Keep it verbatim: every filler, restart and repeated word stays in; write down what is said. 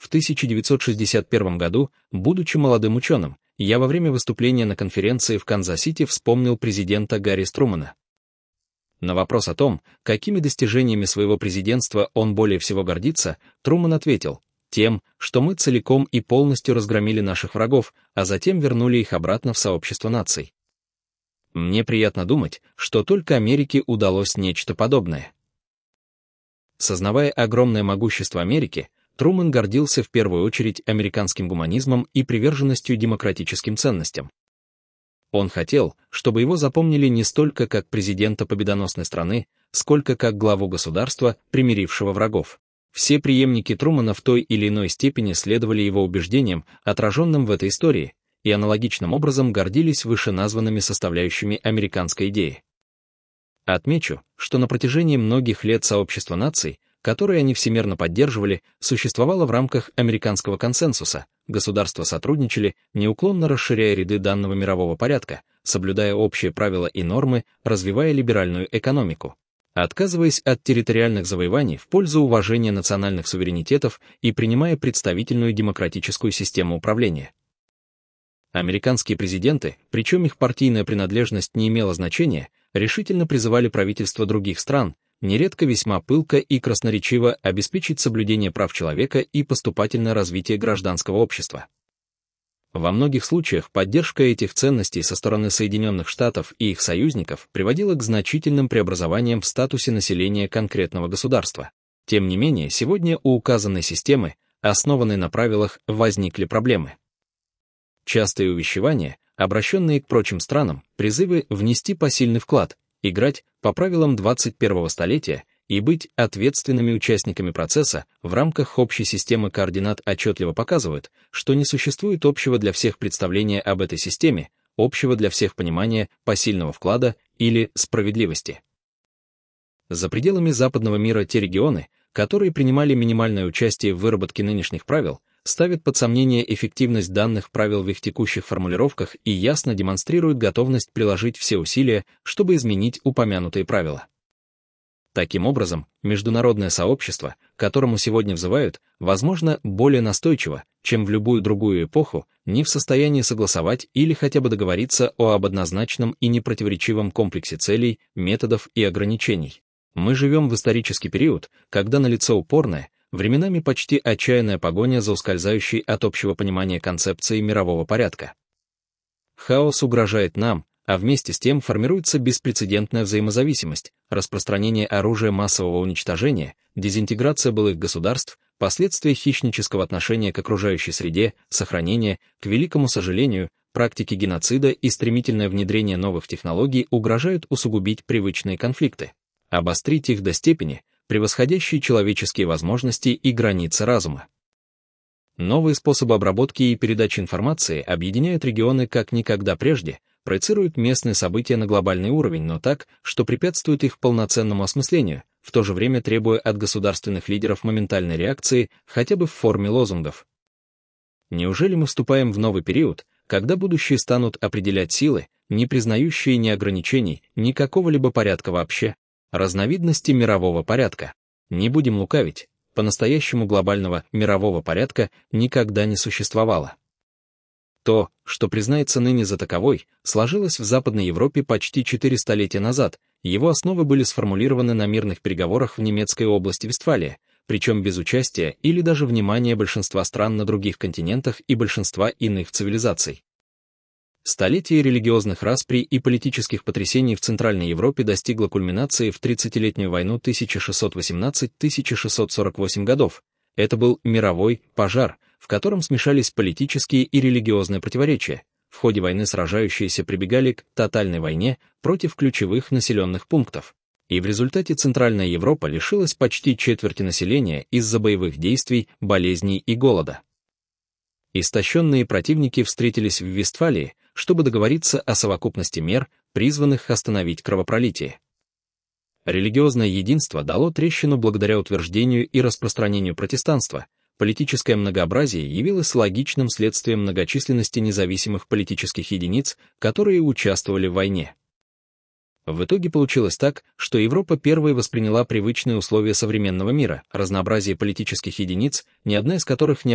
В тысяча девятьсот шестьдесят первом году, будучи молодым ученым, я во время выступления на конференции в Канзас-Сити вспомнил президента Гарри Трумэна. На вопрос о том, какими достижениями своего президентства он более всего гордится, Трумэн ответил: тем, что мы целиком и полностью разгромили наших врагов, а затем вернули их обратно в сообщество наций. Мне приятно думать, что только Америке удалось нечто подобное. Сознавая огромное могущество Америки, Трумэн гордился в первую очередь американским гуманизмом и приверженностью демократическим ценностям. Он хотел, чтобы его запомнили не столько как президента победоносной страны, сколько как главу государства, примирившего врагов. Все преемники Трумэна в той или иной степени следовали его убеждениям, отраженным в этой истории, и аналогичным образом гордились вышеназванными составляющими американской идеи. Отмечу, что на протяжении многих лет сообщество наций, которые они всемирно поддерживали, существовало в рамках американского консенсуса, государства сотрудничали, неуклонно расширяя ряды данного мирового порядка, соблюдая общие правила и нормы, развивая либеральную экономику, отказываясь от территориальных завоеваний в пользу уважения национальных суверенитетов и принимая представительную демократическую систему управления. Американские президенты, причем их партийная принадлежность не имела значения, решительно призывали правительства других стран, нередко весьма пылко и красноречиво, обеспечить соблюдение прав человека и поступательное развитие гражданского общества. Во многих случаях поддержка этих ценностей со стороны Соединенных Штатов и их союзников приводила к значительным преобразованиям в статусе населения конкретного государства. Тем не менее, сегодня у указанной системы, основанной на правилах, возникли проблемы. Частые увещевания, обращенные к прочим странам, призывы внести посильный вклад, играть по правилам двадцать первого столетия и быть ответственными участниками процесса в рамках общей системы координат отчетливо показывают, что не существует общего для всех представления об этой системе, общего для всех понимания посильного вклада или справедливости. За пределами западного мира те регионы, которые принимали минимальное участие в выработке нынешних правил, ставят под сомнение эффективность данных правил в их текущих формулировках и ясно демонстрируют готовность приложить все усилия, чтобы изменить упомянутые правила. Таким образом, международное сообщество, к которому сегодня взывают, возможно, более настойчиво, чем в любую другую эпоху, не в состоянии согласовать или хотя бы договориться об однозначном и непротиворечивом комплексе целей, методов и ограничений. Мы живем в исторический период, когда налицо упорная, временами почти отчаянная погоня за ускользающей от общего понимания концепцией мирового порядка. Хаос угрожает нам, а вместе с тем формируется беспрецедентная взаимозависимость, распространение оружия массового уничтожения, дезинтеграция былых государств, последствия хищнического отношения к окружающей среде, сохранение, к великому сожалению, практики геноцида и стремительное внедрение новых технологий угрожают усугубить привычные конфликты, обострить их до степени, превосходящие человеческие возможности и границы разума. Новые способы обработки и передачи информации объединяют регионы как никогда прежде, проецируют местные события на глобальный уровень, но так, что препятствует их полноценному осмыслению, в то же время требуя от государственных лидеров моментальной реакции хотя бы в форме лозунгов. Неужели мы вступаем в новый период, когда будущие станут определять силы, не признающие ни ограничений, ни какого-либо порядка вообще, разновидности мирового порядка? Не будем лукавить, по-настоящему глобального мирового порядка никогда не существовало. То, что признается ныне за таковой, сложилось в Западной Европе почти четыре столетия назад, его основы были сформулированы на мирных переговорах в немецкой области Вестфалия, причем без участия или даже внимания большинства стран на других континентах и большинства иных цивилизаций. Столетие религиозных расприй и политических потрясений в Центральной Европе достигло кульминации в тридцатилетнюю войну тысяча шестьсот восемнадцатый — тысяча шестьсот сорок восьмой годов. Это был мировой пожар, в котором смешались политические и религиозные противоречия. В ходе войны сражающиеся прибегали к тотальной войне против ключевых населенных пунктов. И в результате Центральная Европа лишилась почти четверти населения из-за боевых действий, болезней и голода. Истощенные противники встретились в Вестфалии, чтобы договориться о совокупности мер, призванных остановить кровопролитие. Религиозное единство дало трещину благодаря утверждению и распространению протестанства. Политическое многообразие явилось логичным следствием многочисленности независимых политических единиц, которые участвовали в войне. В итоге получилось так, что Европа первой восприняла привычные условия современного мира, разнообразие политических единиц, ни одна из которых не